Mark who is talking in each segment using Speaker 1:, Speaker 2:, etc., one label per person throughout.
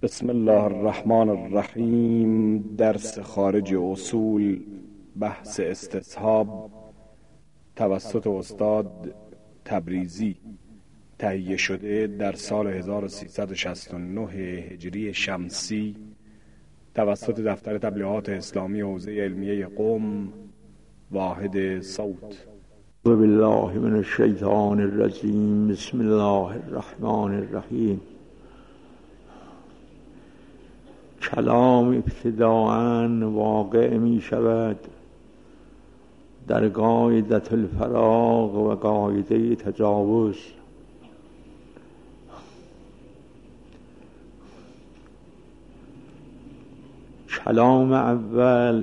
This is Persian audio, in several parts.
Speaker 1: بسم الله الرحمن الرحیم. درس خارج اصول، بحث استصحاب، توسط استاد تبریزی، تهیه شده در سال 1369 هجری شمسی توسط دفتر تبلیغات اسلامی حوزه علمیه قم، واحد صوت.
Speaker 2: بالله من الشیطان الرجیم. بسم الله الرحمن الرحیم. کلام ابتداءً واقع می شود در قاعده الفراغ و قاعده تجاوز. کلام اول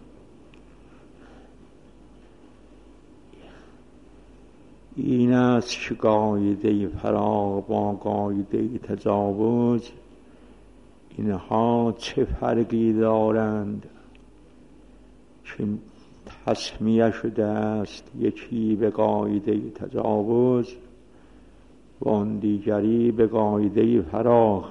Speaker 2: این است که قاعده فراغ با قاعده تجاوز اینها چه فرقی دارند که تسمیه شده است، یکی به قاعده تجاوز و آن دیگری به قاعده فراغ.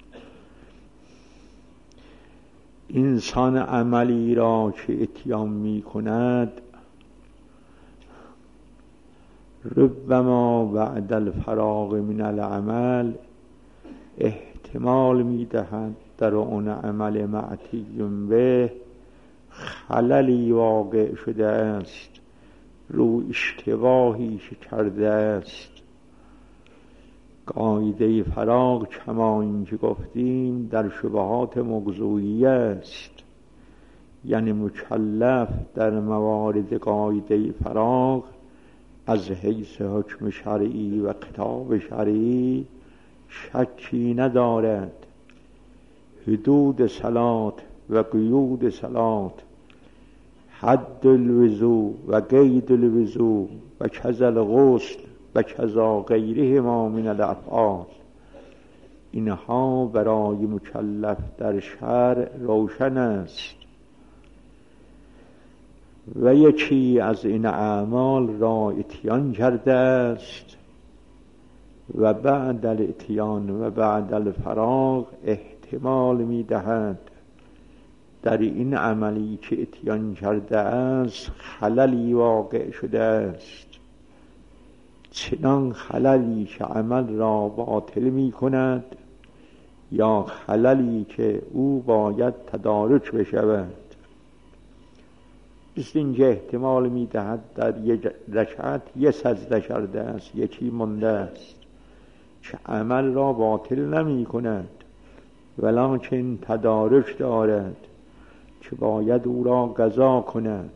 Speaker 2: انسان عملی را که اتیان می کند ربما بعد الفراغ من العمل احتمال می دهد در آن عمل معتی به خللی واقع شده است، رو اشتباهی کرده است. قاعده فراغ کما این که گفتیم در شبهات موضوعیه است، یعنی مکلف در موارد قاعده فراغ از حیث حکم شرعی و خطاب شرعی شکی ندارد. حدود صلات و قیود صلات، حد الوضوء و قید الوضوء و کذا الغسل و کذا غیرهما من الافعال، اینها برای مکلف در شرع روشن است و یکی از این اعمال را اتیان کرده است و بعد الاتیان و بعد الفراغ احتمال می دهد در این عملی که اتیان کرده است خللی واقع شده است، چنان خللی که عمل را باطل می کند یا خللی که او باید تدارک بشود. مثل اینکه احتمال می دهد در یک رکعت یک سجده کرده است، یکی مانده است که عمل را باطل نمی کند ولکن تدارک دارد که باید او را قضا کند.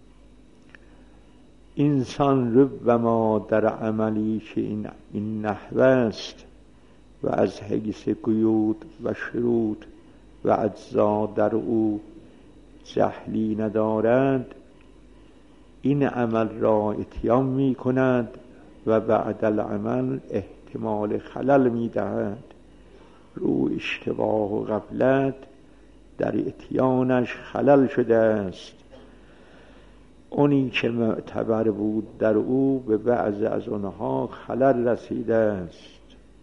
Speaker 2: انسان ربما در عملی که این نحوه است و از حیث قیود و شروط و اجزا در او جهلی ندارد، این عمل را اتیان می کند و بعد العمل احتمال خلل می دهد، رو اشتباه و غفلت در اتیانش خلل شده است. اونی که معتبر بود در او به بعض از آنها خلل رسیده است.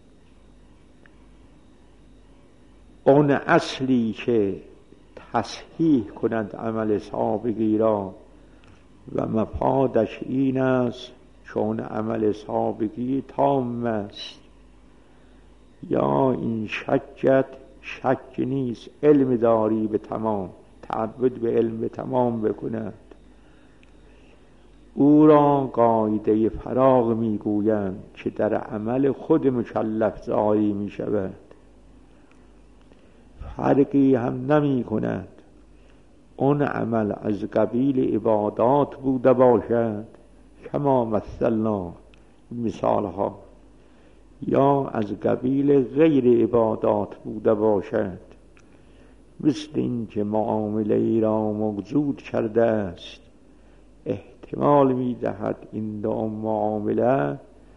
Speaker 2: اون اصلی که تصحیح کند عمل سابقی را و مفادش این است چون عمل سابقی تام است، یا این شک نیست، علم داری به تمام، تعبد به علم به تمام بکند، او را قاعده فراغ می گویند که در عمل خود مکلف جاری می شود، فرقی هم نمی کند اون عمل از قبیل عبادات بوده باشد کما مثلنا مثال ها، یا از قبیل غیر عبادات بوده باشد، مثل این که معامله ای را موجود کرده است، احتمال می دهد این دو معامله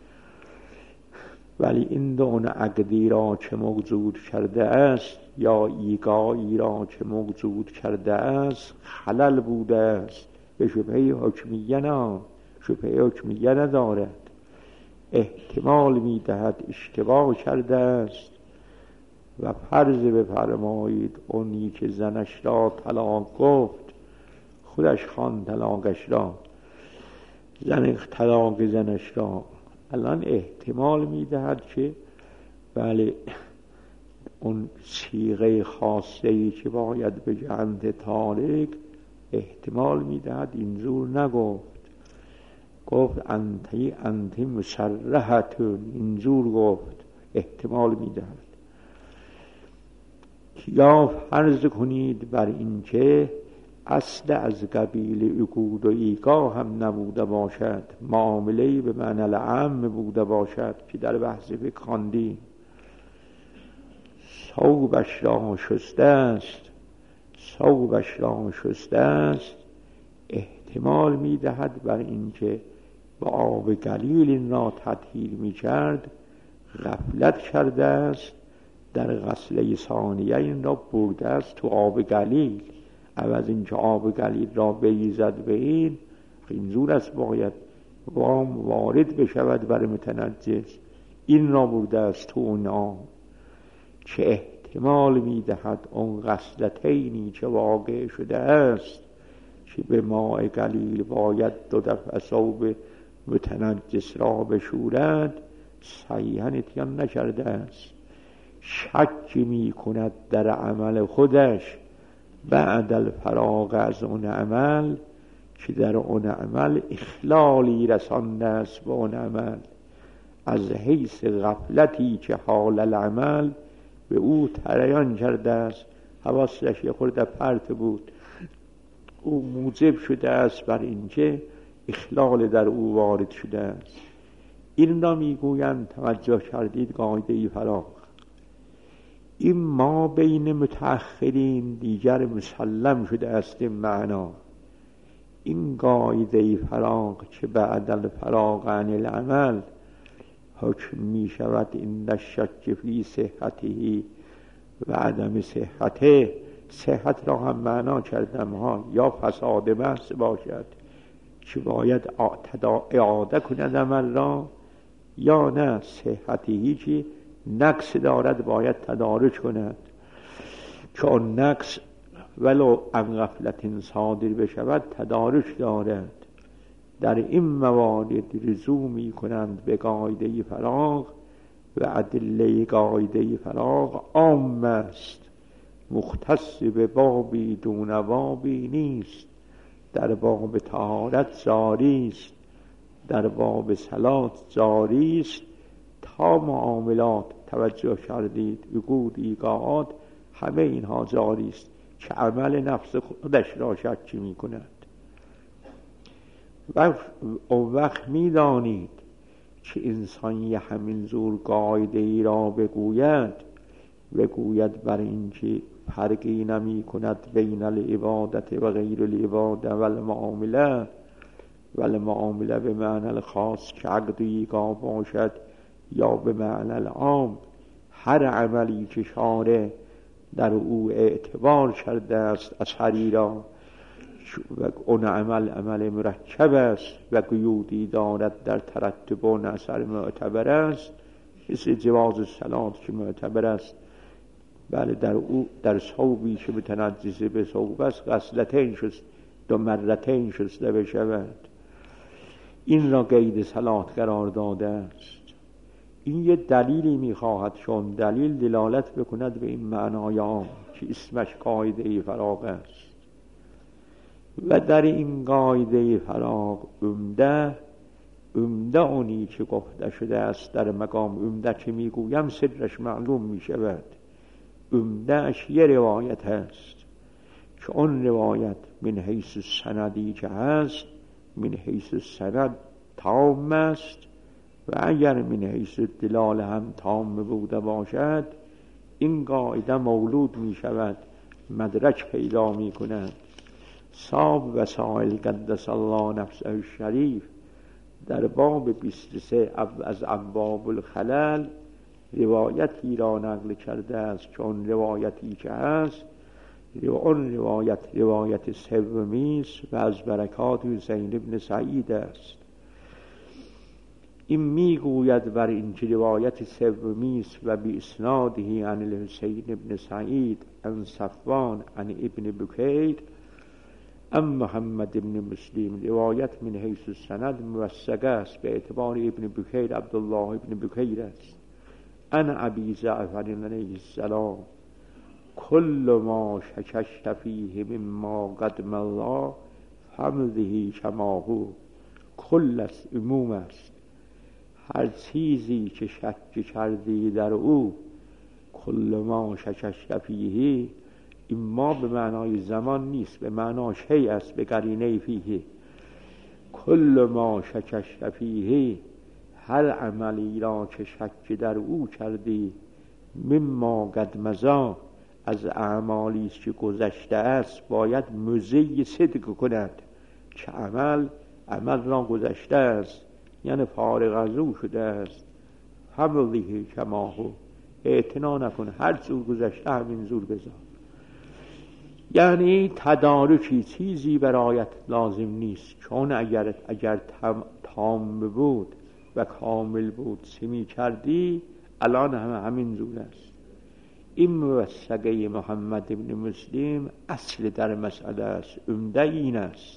Speaker 2: ولی این دو عقدی را که موجود کرده است یا ایقاعی را که موجود کرده است خلل بوده است، به شبهه حکمیه نه، شبهه حکمیه ندارد، احتمال می دهد اشتباه کرده است و فرض بفرمایید اونی که زنش را طلاق گفت خودش خوان طلاقش را، زن طلاق زنش را، الان احتمال میدهد که بله اون صیغه خاصه‌ای که باید به جهت طالق احتمال میدهد اینجور نگفت، گفت انت مسرحتون، اینجور گفت، احتمال میدهد. یا فرض کنید بر این که اصل از قبیل عقود و ایقاع هم نبوده باشد، معامله به معنی العام بوده باشد که در بحث فقه خواندیم. ثوبش را شسته است، ثوبش را شسته است، احتمال میدهد بر این که با آب قلیل این را تطهیر میکرد، غفلت کرده است، در غسله ثانیه این را برده است تو آب قلیل، عوض این که آب قلیل را بریزد به این زور است باید وام وارد بشود بر متنجس، این را برده است تو اون آب، که احتمال میدهد اون غسلتینی که واقع شده است که به ماء قلیل باید 2 دفعه ثوب متنجس را بشورد، صحیحاً اتیان نکرده است، شک می کند در عمل خودش بعد الفراغ از اون عمل که در اون عمل اخلالی رسانده است به اون عمل، از حیث غفلتی که حال العمل به او تریان کرده است، حواسش یه خورده پرت بود، او موجب شده است بر اینکه اخلال در او وارد شده است. این را میگویند، توجه کردید، قاعده فراغ. این ما بین متأخرین دیگر مسلم شده است این معنا. این قاعده فراغ که بعد الفراغ عن العمل حکم می شود این الشک فی صحته و عدم صحته، صحت را هم معنا کردم ها، یا فساد بحث باشد که باید اعاده کند عمل را، یا نه صحتی که نقص دارد باید تدارک کند، چون نقص ولو ان غفلت صادر بشود تدارک دارد. در این موارد رجوع می کنند به قاعده فراغ و ادله قاعده فراغ عام است، مختص به بابی دون بابی نیست. در باب طهارت جاری است، در باب صلات جاری است، تا معاملات توجه کردید عقود ایقاعات همه اینها جاری است که عمل نفس خودش را شک می کند. و وقت می دانید که انسان یه همین زور قاعده ای را بگوید بر اینکه فرقی نمی کند بین العبادت و غیر العبادت و المعامله به معنی الخاص که عقد ایقاع باشد یا به معنی العام، هر عملی که شارع در او اعتبار کرده است اثری را و اون عمل مرکب است و قیودی دارد در ترتب اون اثر معتبر است، مثل جواز صلات که معتبر است، بله در او در ثوبی که متنجس به ثوب است غسلتین شست 2 مرتين شسته بشود، این را قید صلات قرار داده است. این یه دلیلی میخواهد، چون دلیل دلالت بکند به این معنای عام که اسمش قاعده فراغ است. و در این قاعده فراغ عمده اونی که گفته شده است در مقام عمده که میگویم سرش معلوم میشود. عمدهش یه روایت هست که اون روایت من حیث سندی که هست، من حیث سند تام است و اگر من حیث دلال هم تام بوده باشد این قاعده مولود می شود، مدرک پیدا می کند. صاحب وسائل قدس الله نفسه الشریف در باب 23 از ابواب الخلل روایتی را نقل کرده است که اون روایتی که هست اون روایت سومی است و از برکات حسین ابن سعید است این میگوید بر این که روایت سومی است و به اسناده عن الحسین ابن سعید عن صفوان عن ابن بکیر ام محمد ابن مسلم. روایت من حیث السند موثقه است به اعتبار ابن بکیر عبدالله ابن بکیر است. انا ابی جعفر علیه السلام کل ما شکشت فیه مما قدم الله حمده کما هو. کل است، عموم است. هر چیزی که شک کردی در او، کل ما شکشت فیه، این ما به معنای زمان نیست، به معنای شیء است، به قرینه فیه. کل ما شکشت فیه، هر عملی را که شک در او کردی، مما قد مضی، از اعمالی که گذشته است، باید مضی صدق کند که عمل را گذشته است، یعنی فارغ از او شده است. حمله کما هو، اعتنا نکن، هر جور گذشته همین زور بذار. یعنی تدارکی چیزی برایت لازم نیست، چون اگر تام بود و کامل بود سمی کردی، الان همین زور است. این موثقه محمد ابن مسلم اصل در مسئله است، عمده این است.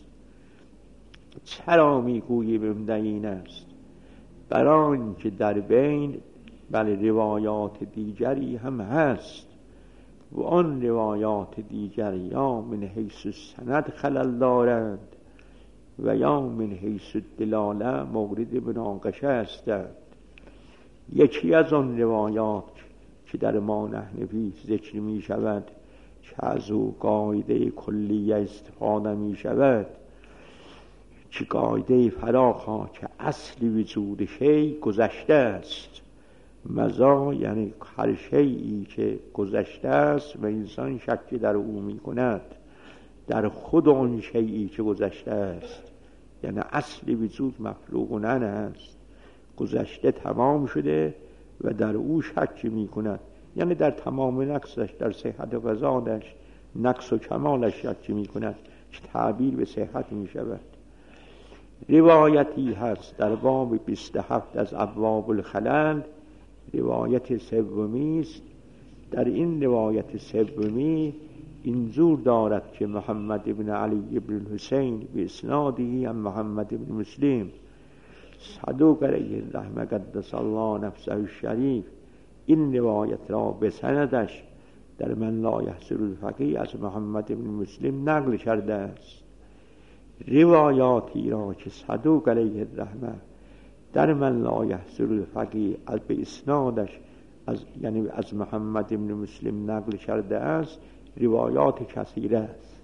Speaker 2: چرا میگوییم عمده این است؟ برای اینکه در بین روایات دیگری هم هست و آن روایات دیگر یا من حیث السند خلل دارند و یا من حیث الدلاله مورد مناقشه هستند. یکی از آن روایات که در ما نحنفی ذکر می شود که از او قاعده کلیه استفاده می شود، که قاعده فراخا که اصل وجود شیء گذشته است. مضی یعنی هر شیئی که گذشته است و انسان شک در او می کند، در خود آن شیئی که گذشته است، یعنی اصل وجود مخلوق است، گذشته تمام شده و در او شک می کند، یعنی در تمام نقصش، در صحت و فسادش، نقص و کمالش شک می کند که تعبیر به صحت می شود. روایتی هست در باب 27 از ابواب الخلل، روایت سومی است. در این روایت سومی اینجور دارد که محمد ابن علی ابن الحسین به اسنادی عن محمد ابن مسلم صدوق علیه الرحمه قدس الله نفسه الشریف، این روایت را به سندش در من لا یحصر الفقیه از محمد ابن مسلم نقل کرده است. روایاتی را که صدوق علیه الرحمه در من لا یحصر الفقیه به اسنادش یعنی از محمد ابن مسلم نقل کرده است، روایات کثیره است.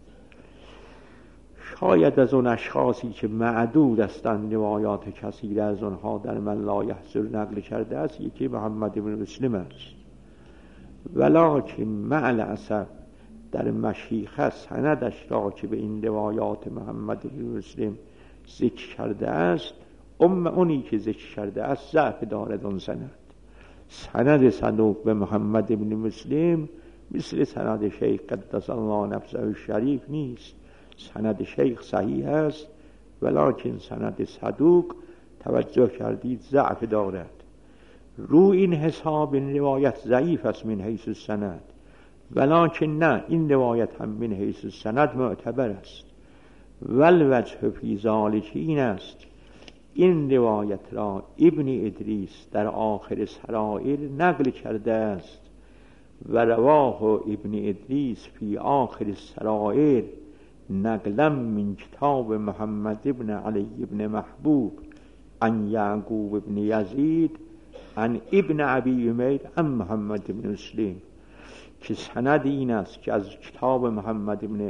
Speaker 2: شاید از اون اشخاصی که معدود هستند روایات کثیره از آنها در من لا یحصر نقل کرده است، یکی محمد ابن مسلم است. ولکن مع الاسف در مشیخه سندش را که به این روایات محمد ابن مسلم ذکر کرده است، اونی که ذکر کرده است ضعف دارد. اون سند صدوق به محمد ابن مسلم مثل سند شیخ قدس الله نفسه الشریف نیست. سند شیخ صحیح است، ولکن سند صدوق توجه کردید ضعف دارد. رو این حساب این روایت ضعیف است من حیث السند، ولکن نه، این روایت هم من حیث السند معتبر است. والوجه فی ذلک این است، این روایت را ابن ادریس در آخر سرائر نقل کرده است و رواه ابن ادریس فی آخر سرائر نقلا من کتاب محمد ابن علی ابن محبوب عن یعقوب ابن یزید عن ابن ابی امیر عن محمد ابن مسلم، که سند این است که از کتاب محمد ابن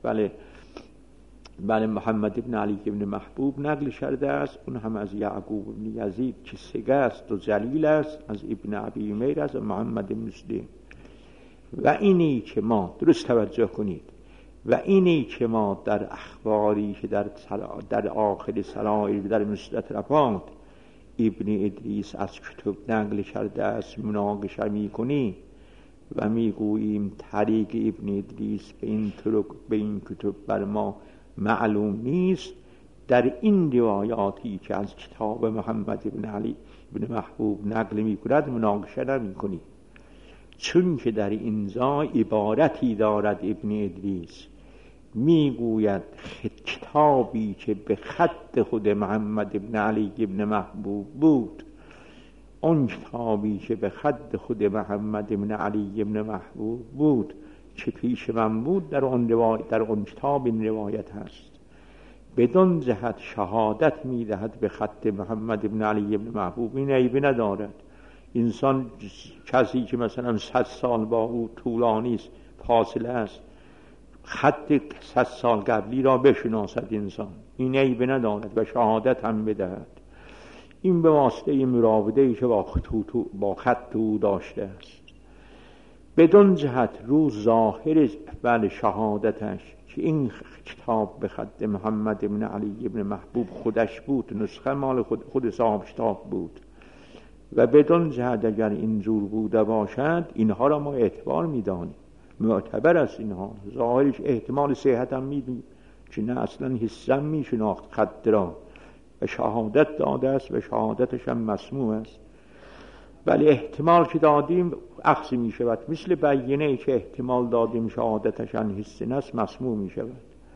Speaker 2: محمد ابن علی ابن محبوب نقل کرده است، اون هم از یعقوب ابن یزید که ثقه است و جلیل است، از ابن ابی امیر از محمد ابن مسلم. و اینی که ما درست توجه کنید، و اینی که ما در اخباری که در آخر سرائر در مستطرفات ابن ادریس از کتب نقل کرده است مناقشه میکنیم و میگوییم طریق ابن ادریس به این کتب بر ما معلوم نیست، در این روایاتی که از کتاب محمد ابن علی ابن محبوب نقل می‌کند مناقشه نمی‌کنیم، چون که در این جا عبارتی دارد ابن ادریس، میگوید کتابی که به خط خود محمد ابن علی ابن محبوب بود، اون کتابی که به خط خود محمد ابن علی ابن محبوب بود که پیش من بود، در اون کتاب این روایت هست. بدون جهت شهادت میدهد به خط محمد ابن علی ابن محبوب، این عیبی ندارد. انسان کسی که مثلا 100 سال با او طولانی است، فاصله است، خط 100 سال قبلی را بشناسد انسان، این عیبی ندارد و شهادت هم بدهد. این به واسطه مراوده‌ای که با خط او داشته است. بدون جهت رو ظاهر بله شهادتش که این کتاب به خط محمد ابن علی ابن محبوب خودش بود، نسخه مال خود صاحب کتاب بود، و بدون جهت اگر اینجور بوده باشد اینها را ما اعتبار میدانیم، معتبر است. اینها ظاهرش احتمال صحت هم میدیم که نه اصلا حسن میشناخت خط را و شهادت داده است و شهادتش هم مسموع است، ولی احتمال که دادیم اخذ می شود، مثل بیینه ای که احتمال دادیم شهادتش هم حسن است مسموع می شود.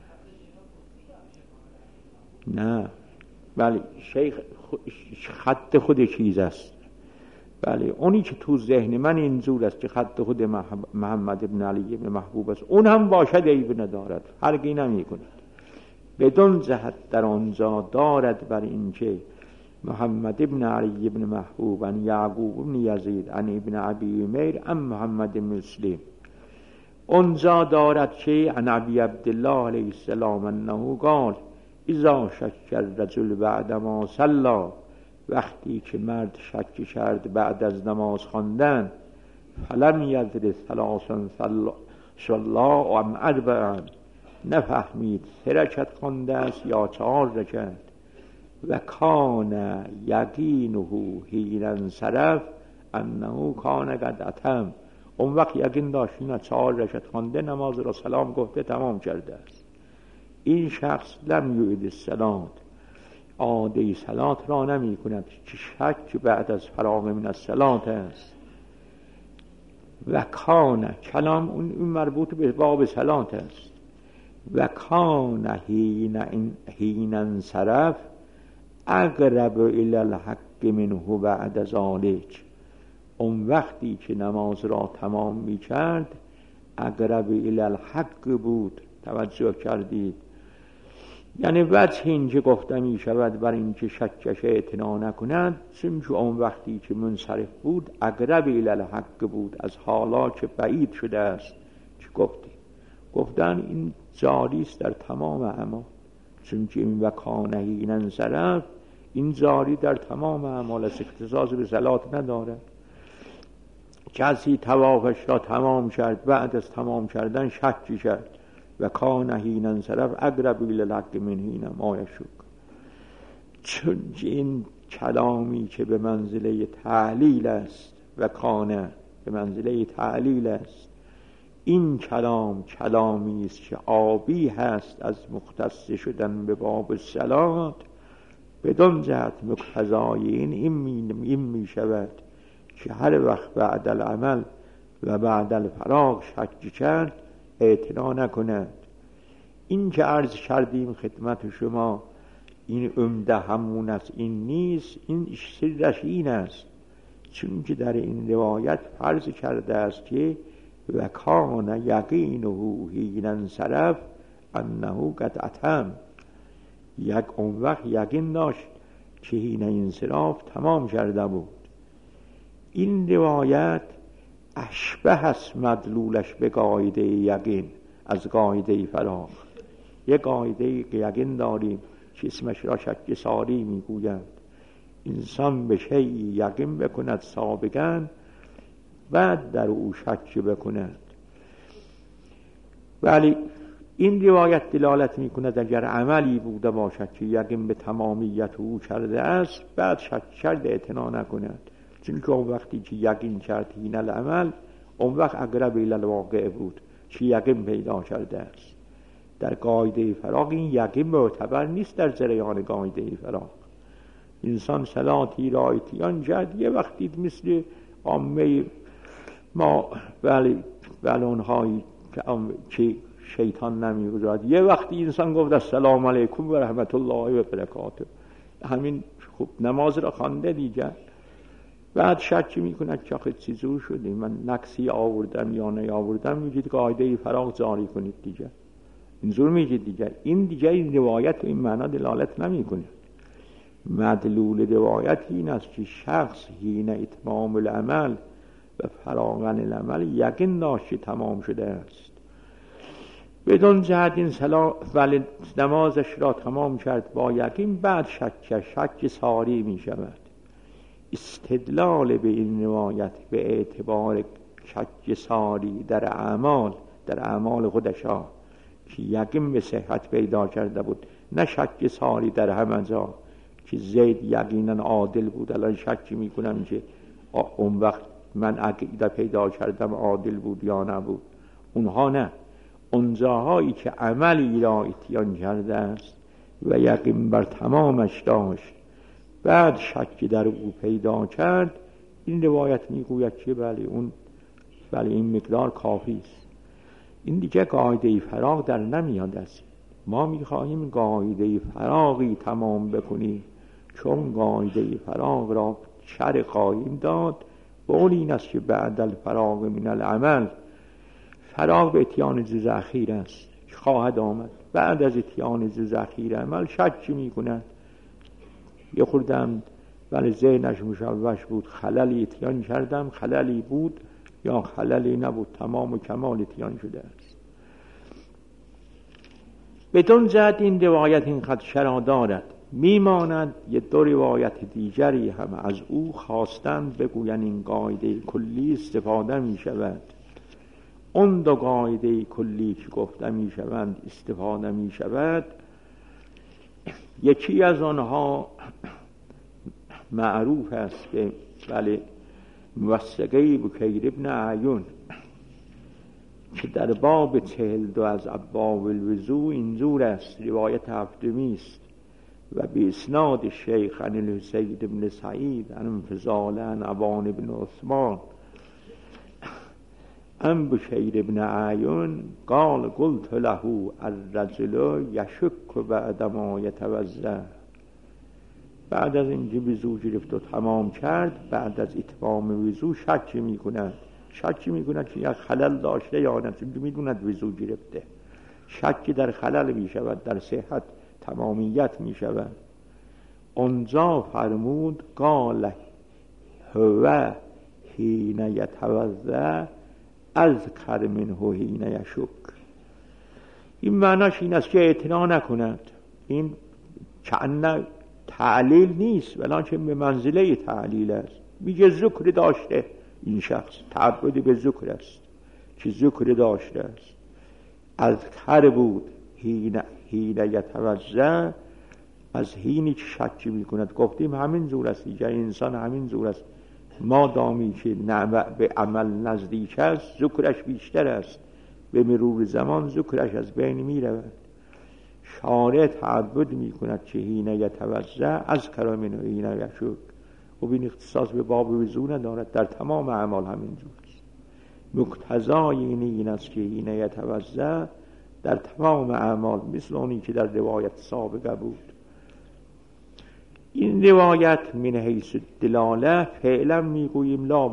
Speaker 2: نه ولی شیخ خط خود چیز است، ولی اونی که تو ذهن من اینجور است که خط خود محمد ابن علی ابن محبوب است، اون هم باشد عیب ندارد، فرقی نمی کند. بدون جهت در آنجا دارد بر این که محمد ابن علی ابن محبوب ان یعقوب ابن یزید ان ابن ابی امیر ان محمد مسلم، اونجا دارد که ان ابی عبدالله علیه السلام انه قال اذا شک الرجل بعد ما صلی، وقتی که مرد شک کرد بعد از نماز خواندن، فلم یدر ثلاثا صلی ام اربعا، نفهمید 3 رکعت خوانده است یا 4 رکعت، و کان یقینه حین انصرف انه کان قد اتم، اون وقت یقین داشت نه 4 رکعت خوانده، نماز را سلام گفته تمام کرده است، این شخص لم یعید الصلاة، عاده صلات را نمی کند که شک بعد از فراغ من الصلاة است. و کان کلام اون مربوط به باب صلات است. و کان حین انصرف اقرب الی الحق منه بعد ذلک، اون وقتی که نماز را تمام می کرد اقرب الی الحق بود. توجه کردید؟ یعنی وجه این که گفته می شود بر این که شکش اعتنا نکند، چون که اون وقتی که منصرف بود اقرب الی الحق بود از حالا که بعید شده است که گفتن این جاری است در تمام اعمال، چون که این و کان حین انصرف این جاری در تمام اعمال است، اختصاص به صلات ندارد. کسی طوافش را تمام کرد، بعد از تمام کردن شک کرد و کان حین انصرف اقرب الی الحق من حین ما یشک، چون این کلامی که به منزله تعلیل است و کان به منزله تعلیل است، این کلام کلامی است که آبی هست از مختص شدن به باب صلات، بدون جهت مقتضای این می شود که هر وقت بعد العمل و بعد الفراغ شک کرد اعتنا نکند. این که عرض کردیم خدمت شما این عمده همون است، این نیست، این سرش این است، چون که در این روایت فرض کرده است که و کان یقینه حین انصرف انه قد اتم، اون وقت یقین داشت که حین انصراف تمام کرده بود. این روایت اشبه است مدلولش به قاعده یقین از قاعده فراغ. یک قاعده یقین داریم که اسمش را شک ساری میگویند، انسان به شیء یقین بکند سابقا بعد در او شک بکند. ولی این روایت دلالت میکند اگر عملی بوده باشد که یقین به تمامیت او کرده است، بعد شک کرده اعتنا نکند، چون که اون وقتی که یقین کرد حین العمل، اون وقت اقرب الی الواقع بود که یقین پیدا کرده است. در قاعده فراغ این یقین معتبر نیست. در جریان قاعده فراغ انسان صلاتی را اتیان جد یه وقتی مثل عامه ما ولی اونهایی که شیطان نمیگذارد، یه وقتی انسان گفت السلام علیکم و رحمت الله و برکاته، همین خوب نماز را خوانده دیگر. بعد شک میکند که آخه چیزو شده، من نقصی آوردم یا نیاوردم، میگید قاعده فراغ جاری کنید دیگر، اینجور میگید دیگر. این دیگر این روایت و این معنا دلالت نمیکنه. مدلول روایت این است که شخص حین اتمام العمل و فراغن العمل یقین داشت که تمام شده است. بدون جهت این ولی نمازش را تمام کرد با یقین، بعد شک ساری می شود. استدلال به این روایت به اعتبار شک ساری در اعمال خودشا که یقین به صحت پیدا کرده بود، نه شک ساری در همه جا که زید یقینا عادل بود الان شک میکنم که اون وقت من عقیده پیدا کردم عادل بود یا نبود. اونها نه، اونجاهایی که عملی را اتیان کرده است و یقین بر تمامش داشت بعد شک در او پیدا کرد، این روایت میگوید که بله این مقدار کافی است. این دیگه قاعده فراغ در نمیاد است. ما میخواهیم قاعده فراغی تمام بکنیم، چون قاعده فراغ را شرع خواهیم داد. قول این است که بعد الفراغ من العمل، فراغ به اتیان جز اخیر است خواهد آمد. بعد از اتیان جز اخیر عمل شک میکند، یه خوردم ولی ذهنش مشوش بود، خللی اتیان کردم، خللی بود یا خللی نبود، تمام و کمال اتیان شده است. بدون جهت این روایت این خدشه را دارد. میماند یه دو روایت دیگری هم از او خواستند بگوین این قاعده کلی استفاده می شود. اون دو قاعده کلی که گفته می شوند استفاده می شود، یکی از آنها معروف است به موثقه بکیر ابن اعین که در باب 42 از ابواب الوضو اینجور است، روایت هفتمی است و به اسناد شیخ عن الحسین ابن سعید عن انفضال عن ابان ابن عثمان عن بکیر ابن اعین قال قلت له الرجل یشک بعد ما یتوضا. بعد از اینکه وضو گرفت و تمام کرد، بعد از اتمام وضو شک میکند که یک خلل داشته یا نه، چون میدوند وضو گرفته. شک در خلل میشود، در صحت تمامیت میشود. اونجا فرمود قال هو حین یتوضا اذکر منه حین یشک. این معناش این است که اعتنا نکند. این کأنه تعلیل نیست ولکن به منزله تعلیل است. میگه ذکر داشته این شخص، تعبد به ذکر است که ذکر داشته است. اذکر بود حین یتوضا، از حینی که شک میکند. گفتیم همین زور است دیگر، انسان همین زور است. ما دامی که به عمل نزدیک است ذکرش بیشتر است، به مرور زمان ذکرش از بین میرود. شارع تعبد میکند که حین یتوضا اذکر منه حین یشک، و این اختصاص به باب وضو ندارد، در تمام اعمال همین جور است. مقتضای این است که حین یتوضا در تمام اعمال مثل اونی که در روایت سابقه بود. این روایت من حیث دلاله فعلا میگوییم لا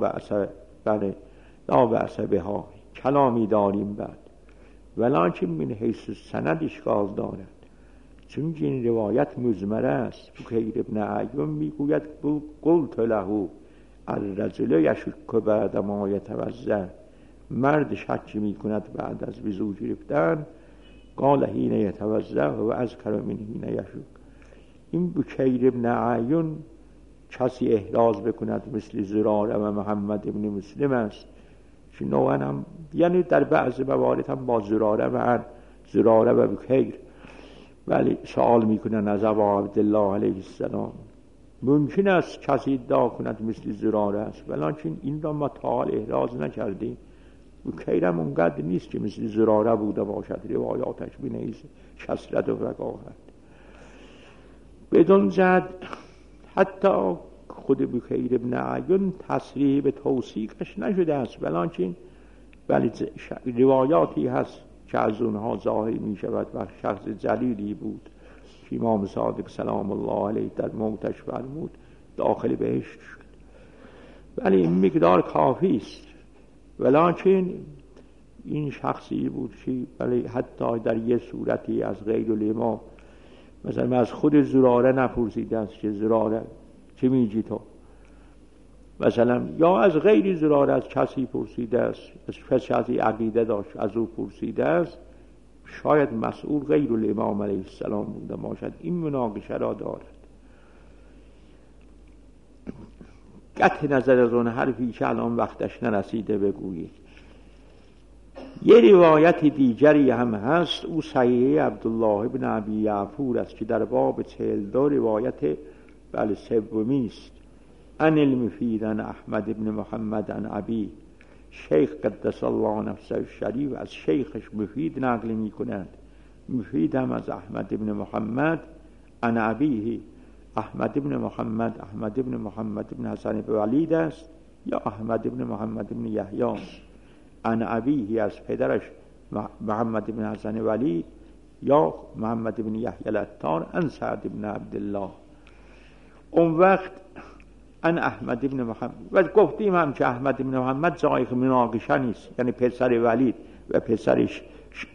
Speaker 2: بأس بها، کلامی داریم بعد، ولکن من حیث سند اشکال دارد، چون این روایت مزمره است. بکیر ابن اعین میگوید قلت له الرجل یشک بعد ما یتوضا، مرد شک میکند بعد از وضو گرفتن. قال حین یتوضا و اذکر من حین یشک. این بکیر ابن اعین کسی احراز بکند مثل زراره و محمد ابن مسلم است که نوعا هم یعنی در بعض موارد هم با زراره و بکیر ولی سوال میکنن از ابا عبدالله علیه السلام. ممکن است کسی ادعا کند مثل زراره است، ولکن این را ما تا حال احراز نکردیم. بکیرم اونقدر نیست که مثل زراره بوده باشد، روایاتش بنیز کثرت و وقاحت. بدون جد حتی خود بکیر ابن عیون تصریح به توثیقش نشده است، ولی روایاتی هست که از اونها ظاهر می شود و شخص جلیلی بود که امام صادق سلام الله علیه در موتش فرمود داخل بهشت شد، ولی این مقدار کافی است. ولیکن این شخصی بود که ولی حتی در یه صورتی از غیر الامام، مثلا از خود زراره نپرسیده است که زراره چه میگی تو، مثلا یا از غیر زراره از کسی پرسیده است، از کسی عقیده داشت از او پرسیده است، شاید مسئول غیر الامام علیه السلام بوده باشد. این مناقشه را دارد. قطع نظر از اون حرفی که الان وقتش نرسیده بگویید. یه روایت دیگری هم هست، او صحیح عبدالله بن ابی یعفور است که در باب 42 روایت سومی است. عن المفید عن احمد بن محمد عن ابی، شیخ قدس الله نفسه الشریف از شیخش مفید نقل می کند. مفید هم از احمد بن محمد عن ابیه. احمد بن محمد بن حسن ولید است یا احمد بن محمد بن یحیی. عن ابیه از پدرش محمد بن حسن ولید یا محمد بن یحیی العطار عن سعد بن عبدالله. اون وقت عن احمد بن محمد، و گفتیم هم که احمد بن محمد جای مناقشه نیست، یعنی پسر ولید و پسرش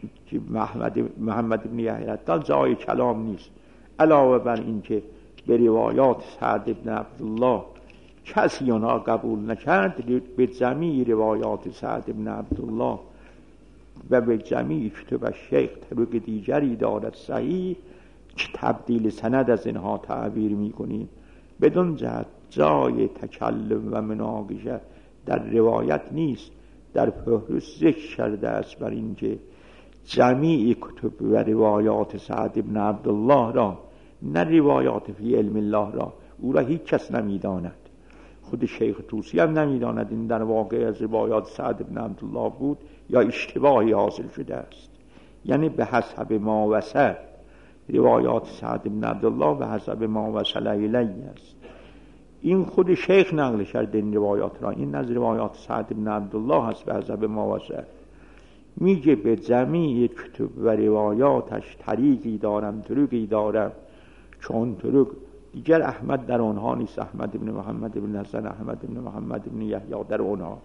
Speaker 2: محمد بن یحیی العطار جای کلام نیست. علاوه بر این که به روایات سعد بن عبدالله کسی آنها قبول نکرد، به جمیع روایات سعد بن عبدالله و به جمیع کتب شیخ طرق دیگری دارد صحیح که تبدیل سند از اینها تعبیر میکنیم. بدون جهت جای تکلم و مناقشه در روایت نیست. در فهرست ذکر کرده است بر اینکه جمیع کتب و روایات سعد بن عبدالله را، نه روایات فی علم الله را، او را هیچ کس نمیداند. خود شیخ طوسی هم نمیداند این در واقع از روایات سعد بن عبدالله بود یا اشتباهی حاصل شده است. یعنی به حسب ما وصل روایات سعد بن عبدالله به حسب ما وصل الیه است. این خود شیخ نقل کرده این روایات را. این از روایات سعد بن عبدالله هست به حسب ما وصل. میگه به جمیع کتب و روایاتش طریقی دارم، طرقی دارم، چون طرق دیگر احمد در آنها نیست. احمد بن محمد بن حسن، احمد بن محمد بن یحیی در آنها،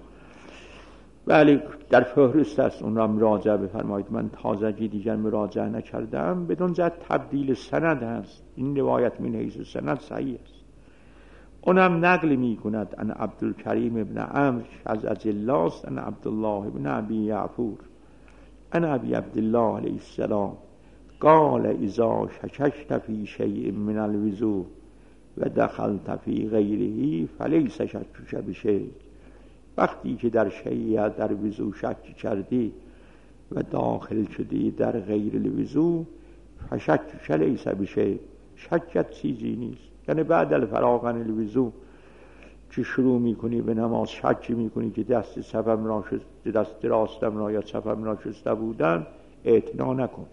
Speaker 2: ولی در فهرست است. اون را مراجعه بفرمایید. من تازگی دیگر مراجعه نکردم. بدون جهت تبدیل سند هست. این روایت من حیث سند صحیح است. اونم نقل می کند ان عبدالکریم ابن عمرو از اجلاست ان عبدالله ابن ابی یعفور ان ابی عبدالله علیه السلام قال اذا شکشت فی شیء من الوضوء و دخلت فی غیره فلیس شکک بشیء. وقتی که در شیء در وضو شک کردی و داخل شدی در غیر الوضو فشکک لیس بشیء، شکت چیزی نیست. یعنی بعد الفراغ عن الوضو که شروع میکنی به نماز شک میکنی که دست چپم را دست راستم را یا چپم را شسته بودن، اعتنا نکن.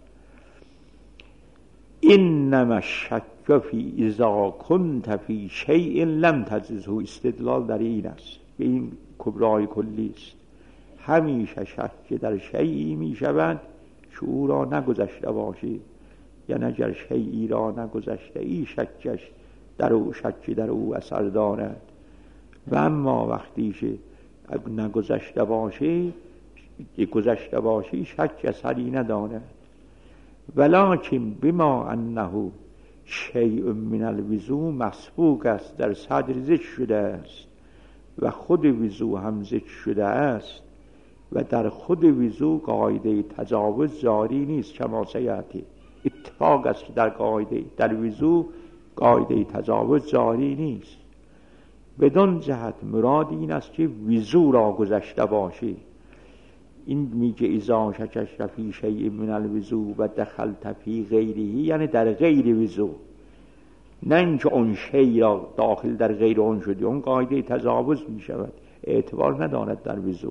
Speaker 2: انما الشک فی اذا كنت فی شیء لم تجزه. استدلال در این است، به این کبرای کلی است. همیشه شک در شیئی می شود که او را نگذشته باشی، یعنی اگر شیئی را نگذشته ای شکش در او، شکی در او اثر دارد. و اما وقتی که نگذشته باشی، گذشته باشی، شک اثری ندارد. ولکن بما انه شیء من الوضو مسبوق است، در صدر ذکر شده است و خود وضو هم ذکر شده است و در خود وضو قاعده تجاوز جاری نیست. کما سیاتی اتفاق است که در قاعده در وضو قاعده تجاوز جاری نیست. بدون جهت مراد این است که وضو را گذشته باشی. این میگه اذا شکشت فی شیء من الوضو و دخلت فی غیره، یعنی در غیر وضو، نه اینکه اون شیء را داخل در غیر اون شدی، اون قاعده تجاوز می شود، اعتبار ندارد در وضو.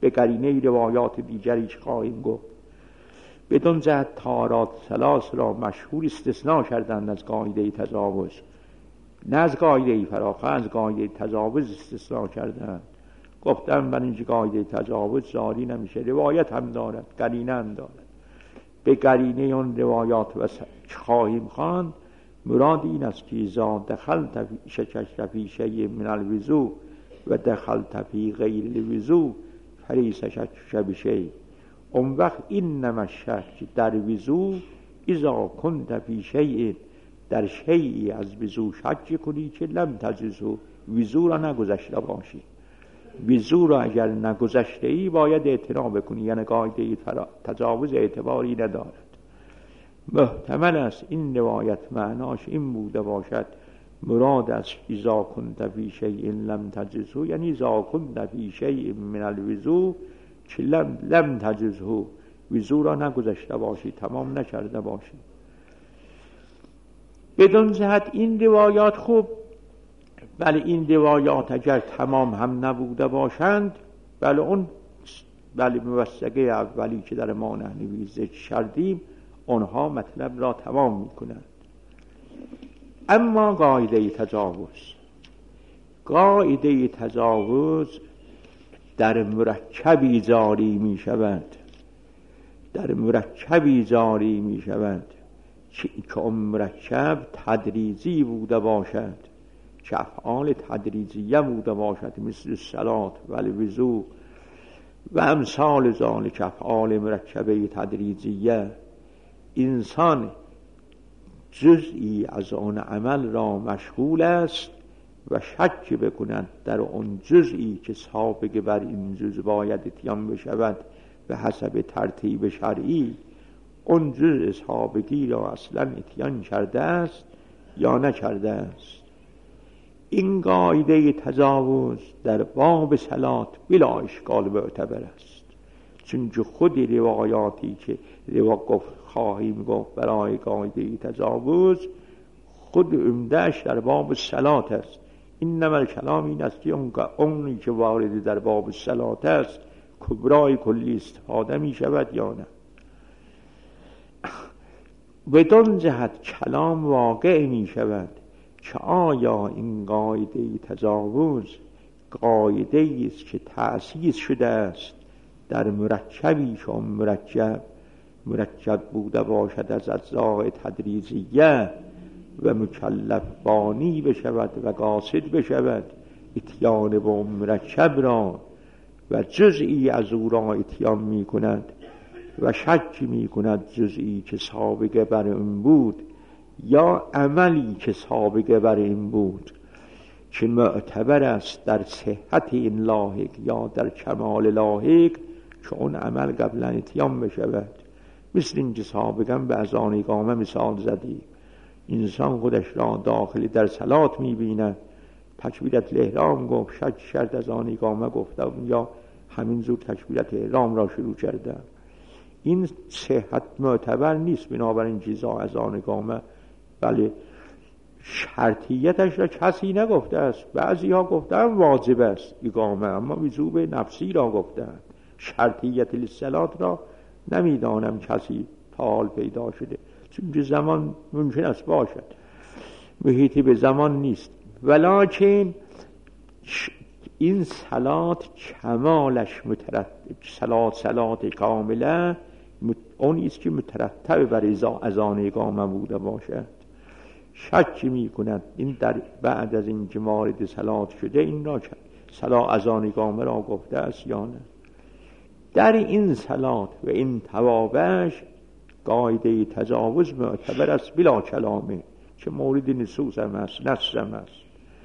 Speaker 2: به قرینه روایات دیگری که خواهیم گفت. بدون جهت طهارات ثلاث را مشهور استثناء کردند از قاعده تجاوز، نه از قاعده فراخ، از قاعده تجاوز استثناء کردند. گفتم من اینجا قاعده تجاوز جاری نمیشه، روایت هم دارد، قرینه هم دارد. به قرینه اون روایات و خواهیم خواند. مراد این است که اذا دخلت فی شیء من الوضوء و دخلت فی غیر الوضوء فلیس شک بشیء. اون وقت اینما الشک در وضوء اذا کنت فی شیء، در شیئی از وضوء شک کنی که لم تجزه، وضوء را نگذشته باشی. وضوء را اگر نگذشته ای باید اعتراف بکنی، یعنی قاعده تجاوز اعتباری ندارد. محتمل است این روایت معناش این بوده باشد مراد از اذا کنت فی شیء لم تجزه، یعنی اذا کنت فی شیء من الوضوء که لم تجزه، وضوء را نگذشته باشی، تمام نکرده باشی. بدون جهت این روایات خوب، بله این روایات اگر تمام هم نبوده باشند، بله موثقه اولی که در ما نحنوی ذکر کردیم آنها مطلب را تمام می کنند. اما قاعده تجاوز در مرکبی جاری می شود، که اون مرکب تدریجی بوده باشد، که افعال تدریجیه بوده باشد، مثل الصلاة و الوضوء و امثال ذالک افعال مرکبه تدریجیه. انسان جزئی از آن عمل را مشغول است و شک بکند در آن جزئی که سابقه بر این جزء باید اتیان بشود به حسب ترتیب شرعی، اون جزء سابقی را اصلا اتیان کرده است یا نکرده است. این قاعده تجاوز در باب صلات بلا اشکال معتبر است، چون خود روایاتی که خواهیم گفت برای قاعده تجاوز خود عمدهش در باب صلات است. اینما الکلام این است که اونی که وارد در باب صلات است کبرای کلی استفاده می شود یا نه. بدون جهت کلام واقع می شود که آیا این قاعده تجاوز قاعده است که تأسیس شده است در مرکبی که مرکب بوده باشد از اجزاء تدریجیه و مکلف بانی بشود و قاصد بشود اتیان با مرکب را و جزئی از او را اتیان می کند و شک می کند جزئی که سابقه بر این بود یا عملی که سابقه بر این بود که معتبر است در صحت این لاحق یا در کمال لاحق که اون عمل قبلا اتیان بشود. مثل اینکه سابقا به اذان اقامه مثال زدی، انسان خودش را داخلی در صلات می‌بیند، تکبیرت الاحرام گفت، شک شرط اذان اقامه گفتم یا همین زود تکبیرت احرام را شروع کردم، این صحت معتبر نیست. بنابراین چیزا اذان اقامه بله شرطیتش را کسی نگفته است، بعضی ها گفتن واجب است اقامه، اما وجوب نفسی را گفتن، شرطیت للصلات را نمیدانم کسی تا حال پیدا شده، چون زمان ممکن است باشد، محیطی به زمان نیست. ولکن این صلات کمالش مترتب، صلات کامله اون است که مترتب بر اذان اقامه بوده باشد. شک می کند این در بعد از این که وارد صلات شده این را صلات اذان اقامه را گفته است یا نه. در این صلات و این توابش قاعده تجاوز معتبر است بلا کلامه، که مورد نصوص هم است، نص هم است.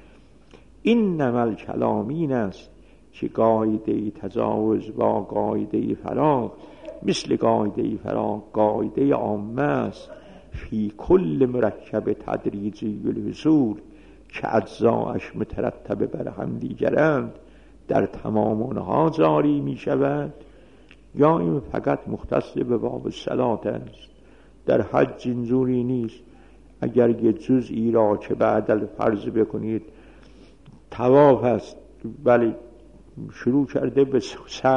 Speaker 2: این نمل کلام این است که قاعده تجاوز با قاعده فراغ مثل قاعده فراغ قاعده عامه است فی کل مرکب تدریجی الحصول که اجزاش مترتب بر هم دیگرند در تمام آنها جاری می شود، یا این فقط مختص به باب صلات است. در حج اینجوری نیست، اگر یه جزئی را که بعد الفرض بکنید طواف است، ولی شروع کرده به سعی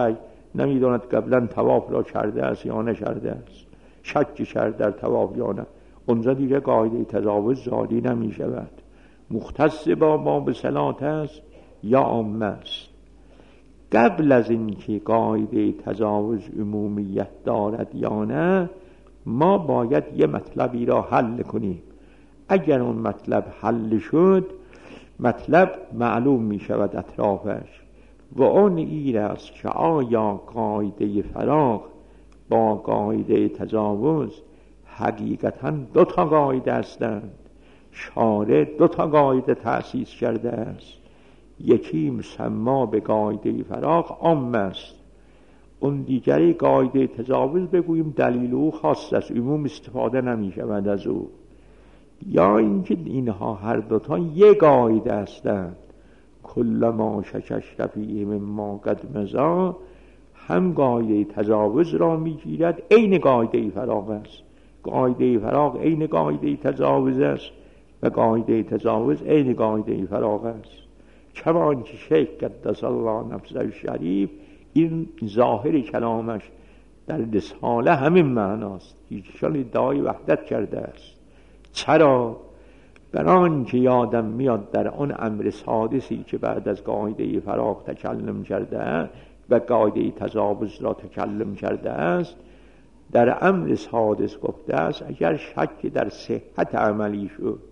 Speaker 2: نمیداند قبلا طواف را کرده است یا نکرده است، شک کرد در طواف یا نه، اونجا دیگه قاعده تجاوز جاری نمی شود. مختص با باب صلات است یا عامه است. قبل از اینکه قاعده تجاوز عمومیت دارد یا نه، ما باید یه مطلبی را حل کنیم. اگر اون مطلب حل شد، مطلب معلوم می شود اطرافش، و اون این است که آیا قاعده فراغ با قاعده تجاوز حقیقتاً دو تا قاعده هستند. شارع دو تا قاعده تأسیس کرده است، یکی مسما به قاعده فراغ عام است، اون دیگری قاعده تجاوز بگوییم دلیل او خاص است، عموم استفاده نمی شود از او. یا اینکه اینها هر دوتا یک قاعده هستند، کل ما شکشت فیه مما قد مضی، هم قاعده تجاوز را میگیرد عین قاعده فراغ است. قاعده فراغ عین قاعده تجاوز است و قاعده تجاوز عین قاعده فراغ است. چون که شیخ قدس الله نفسه شریف این ظاهر کلامش در رساله همین معناست، ایشان ادعای وحدت کرده است. چرا؟ بران که یادم میاد در آن امر سادسی که بعد از قاعده فراغ تکلم کرده و قاعده تجاوز را تکلم کرده است، در امر سادس گفته است اگر شک در صحت عملی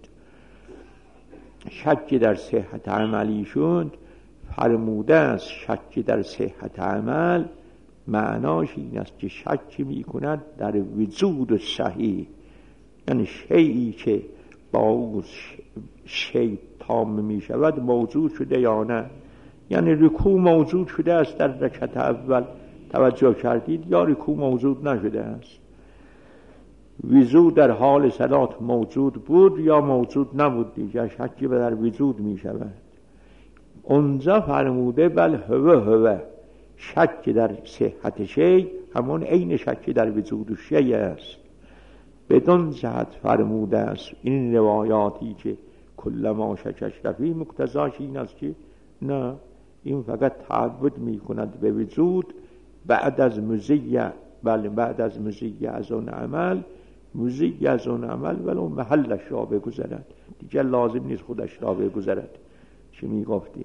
Speaker 2: شد، فرموده است شک در صحت عمل معناش این است که شک می کند در وجود صحیح، یعنی شیئی که با او شی تام می شود موجود شده یا نه. یعنی رکوع موجود شده است در رکعت اول، توجه کردید، یا رکوع موجود نشده است. وضو در حال صلات موجود بود یا موجود نبود، دیگر شکی در وجود می شود. اونجا فرموده بل هوه شک در صحت شی همون عین شک در وجود شی است. بدون جهت فرموده است این روایاتی که کل ما شکشت فیه مقتضاش این است که نه، این فقط تعبد می کند به وجود بعد از مزیع، بله بعد از مزیع از اون عمل، مزیع از اون عمل ولو محلش را بگذرد، دیگر لازم نیست خودش را بگذرد. چی می گفتی؟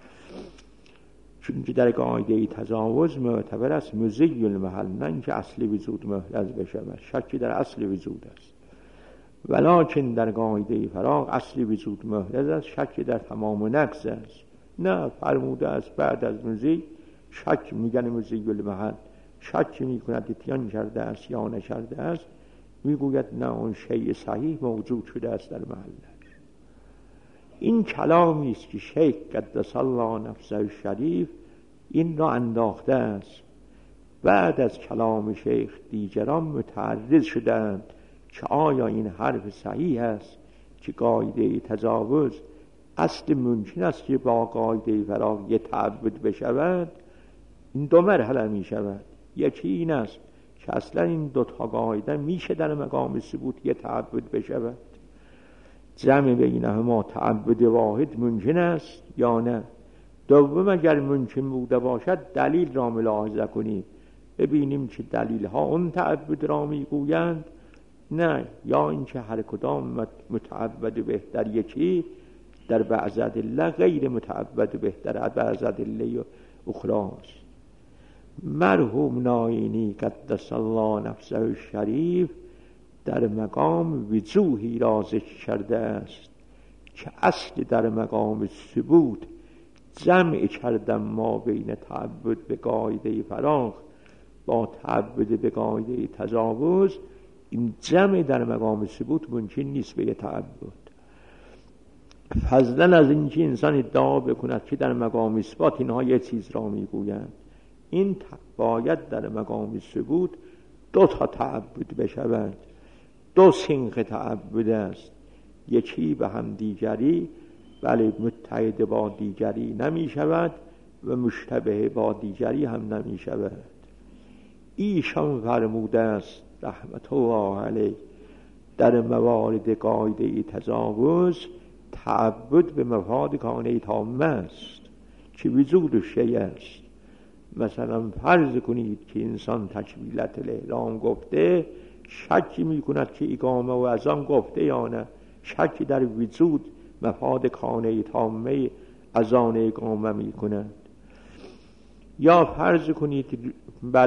Speaker 2: چون که در قاعده تجاوز معتبر است مزیع المحل، نه اینکه اصل وجود محرز بشود، شکی در اصل وجود است. ولکن در قاعده فراغ اصل وجود محرز است، شکی در تمام نقص است. نه، فرموده است بعد از مزیع شک میگن مزیع المحل، شک میکند اتیان کرده است یا نکرده است، میگوید نه اون شیء صحیح موجود شده است در محلش. این کلامی است که شیخ قدس الله نفسه شریف این را انداخته است. بعد از کلام شیخ دیگران متعرض شدند که آیا این حرف صحیح است که قاعده تجاوز اصل ممکن است که با قاعده فراغ یه تعبد بشود؟ این دو مرحله می شود. یکی این است که اصلا این دو تا قاعده میشه در مقام ثبوت یه تعبد بشود، جمع بینهما تعبد واحد ممکن است یا نه. دوم اگر ممکن بوده باشد دلیل را ملاحظه کنیم ببینیم که دلیل ها اون تعبد را میگویند، نه یا اینکه هر کدام متعبد بهتر یکی در بعض ادله غیر متعبد بهتر بعض ادله اخراست. مرحوم ناینی قدس الله نفسه شریف در مقام وجوهی را ذکر کرده است که اصل در مقام ثبوت جمع کردن ما بین تعبد به قاعده فراغ با تعبد به قاعده تجاوز، این جمع در مقام ثبوت ممکن نیست به تعبد. فضلا از اینکه انسان ادعا بکند که در مقام اثبات اینها یه چیز را میگویند، این باید در مقام ثبوت دو تا تعبد بشود. دو سنخ تعبد است، یکی به هم دیگری ولی متحد با دیگری نمی شود و مشتبه با دیگری هم نمی شود. ایشان فرموده است رحمت الله علیه در موارد قاعده تجاوز تعبد به مفاد کانه تامه است که وجود شیء است، مثلا فرض کنید که انسان تکبیرت الاحرام گفته، شکی میکند که اقامه و اذان گفته یا نه، شکی در وجود مفاد کانه تامه اذان اقامه میکند. یا فرض کنید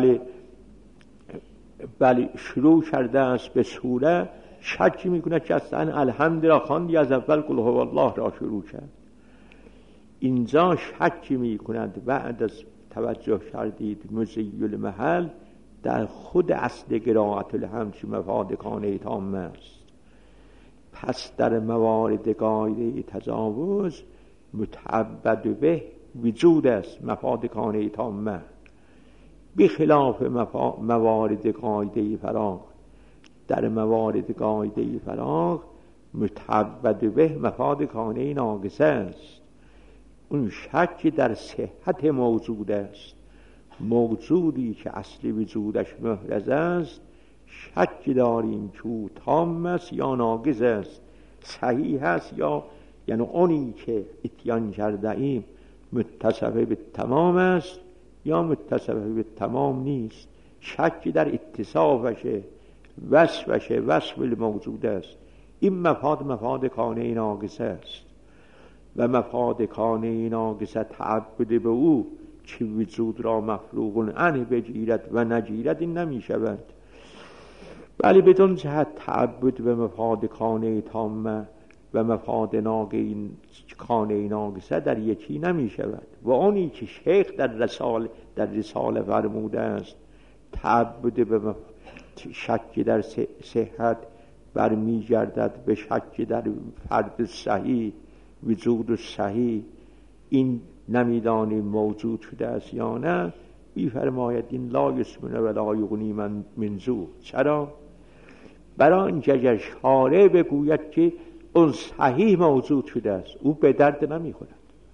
Speaker 2: بله شروع کرده است به سوره، شکی میکند که اصلا الحمد را خواندی از اول قل هو الله را شروع کرد. اینجا شکی میکند بعد از توجه کردید مزیل محل در خود اصل قرائت الحمد مفاد کانه تامه است. پس در موارد قاعده تجاوز متعبد به وجود است مفاد کانه تامه، بخلاف موارد قاعده فراغ. در موارد قاعده فراغ متعبد به مفاد کانه ناقصه است. اون شک در صحت موجود است، موجودی که اصل وجودش محرز است، شک داریم که او تام است یا ناقص است، صحیح است یا یعنی اونی که اتیان کرده ایم متصف به تمام است یا متصف به تمام نیست. شک در اتصافشه، وصفشه، وصف موجود است. این مفاد کانه ناقصه است و مفاد کانه ناقصه تعبد به او که وجود را مفروغ عنه بگیرد و نگیرد این نمی شود. ولی بدون جهت تعبد به مفاد کانه تامه و مفاد کانه ناقصه در یکی نمی شود. و اونی که شیخ در رساله فرموده است تعبد به شک در صحت برمی گردد به شک در فرد صحیح، وجود صحیح، این نمیدانیم موجود شده است یا نه. می‌فرماید این لا یسمن و لا یغنی من جوع. چرا؟ برای اینکه اگر شارع بگوید که اون صحیح موجود شده است او به درد نمیخورد.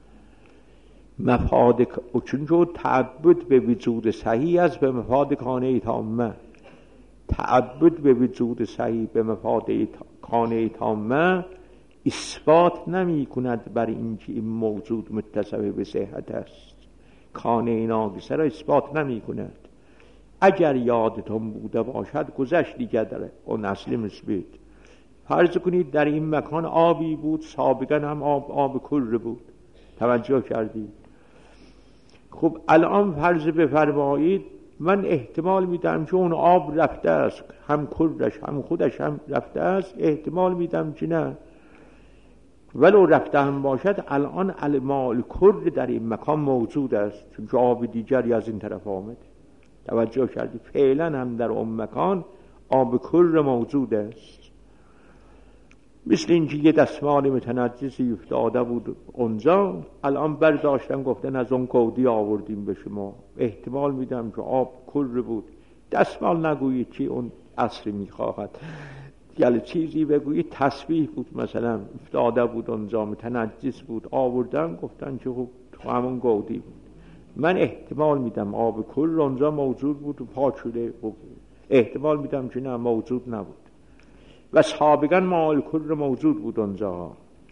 Speaker 2: مفاد چون تعبد به وجود صحیح است به مفاد کانه تامه، تعبد به وجود صحیح به مفاد کانه تامه اثبات نمی کند بر اینکه این موجود متصف به صحت است. کانه ناقصه را اثبات نمی کند. اگر یادتون بوده باشد گذشت دیگر داره اون اصل مثبت. فرض کنید در این مکان آبی بود، سابقا هم آب کر بود، توجه کردید؟ خب الان فرض بفرمایید من احتمال میدم که اون آب رفته است، هم کرش هم خودش هم رفته است، احتمال میدم که نه. ولو رفته هم باشد الان الماء کر در این مکان موجود است، چون که آب دیگری از این طرف آمده. توجه کردید؟ فعلا هم در اون مکان آب کر موجود است. مثل اینکه یه دستمال متنجسی افتاده بود اونجا، الان برداشتن گفتن از اون کودی آوردیم به شما. احتمال میدم که آب کر بود. دستمال نگویید که اون اصل میخواهد، یعنی چیزی بگویید تسبیح بود مثلا افتاده بود اونجا متنجس بود، آوردن گفتن که خب تو همون کودی بود. من احتمال میدم آب کر اونجا موجود بود و پاک شده، احتمال میدم که نه موجود نبود و سابقا ماء کر موجود بود اونجا.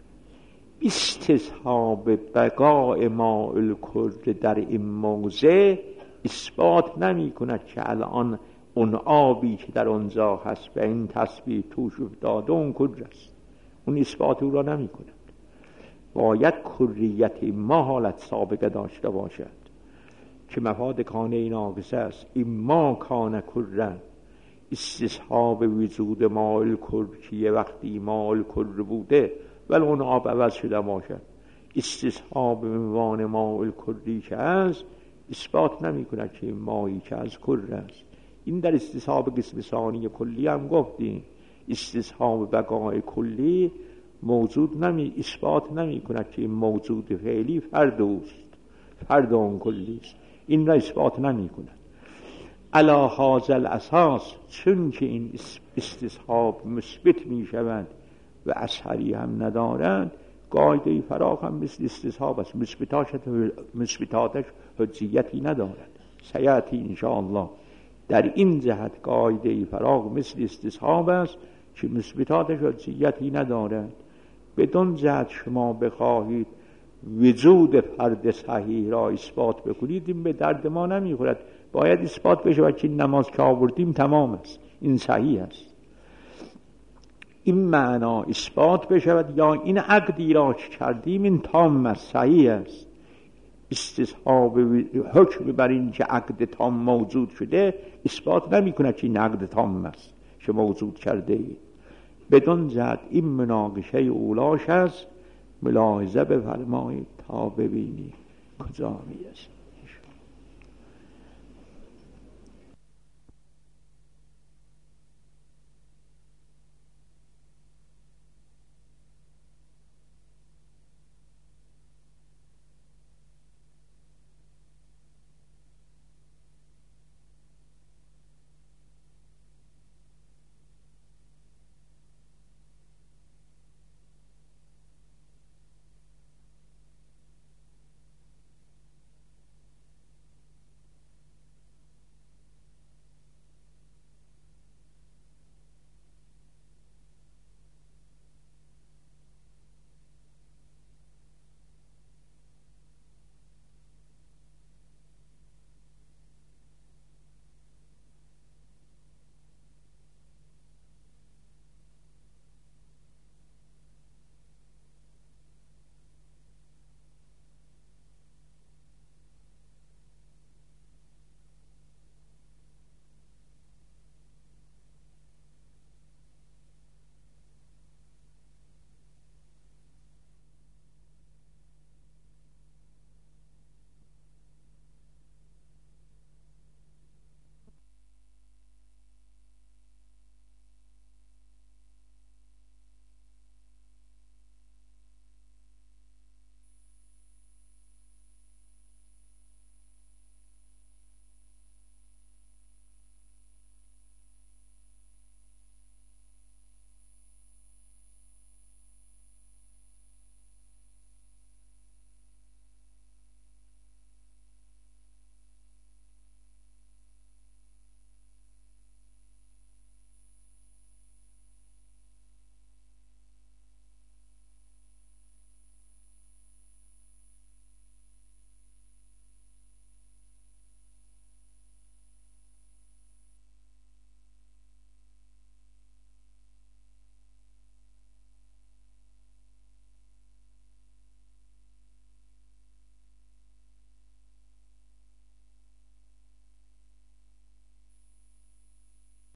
Speaker 2: استصحاب بقاء ماء کر در این موضع اثبات نمی کند که الان اون آبی که در اونجا هست به این تسبیح توش افتاده اون کر است. اون اثبات او را نمی کند. باید کریت ما حالت سابقه داشته باشد که مفاد کانه ناقصه است. این ما کانه کرن، استصحاب وجود ماء کر که یه وقتی ماء کر بوده ولی اون آب عوض شده باشد، استصحاب عنوان ماء کری که است اثبات نمی کند که این مایی که از کر است. این در استصحاب قسم ثانی کلی هم گفتیم. استصحاب بقاء کلی موجود اثبات نمی کند که این موجود فعلی فرد اوست، فرد اون کلی است. این را اثبات نمی کند. علی هذا الاساس، چون که این استصحاب مثبت می شود و اثری هم ندارد، قاعده فراغ هم مثل استصحاب است، مثبتاتش حجیتی ندارد. سیاتی انشاءالله در این جهت قاعده فراغ مثل استصحاب است که مثبتاتش حجیتی ندارد. بدون جهت شما بخواهید وجود فرد صحیح را اثبات بکنید، این به درد ما نمیخورد. باید اثبات بشه و که این نماز که آوردیم تمام است، این صحیح است، این معنا اثبات بشود، یا این عقدی را که کردیم این تام است، صحیح است. استصحاب حکم بر این که عقد تام موجود شده اثبات نمی کند که این عقد تام است که موجود کرده اید. بدون جهت این مناقشه اولاش است. ملاحظه بفرمایید تا ببینید کجا می است.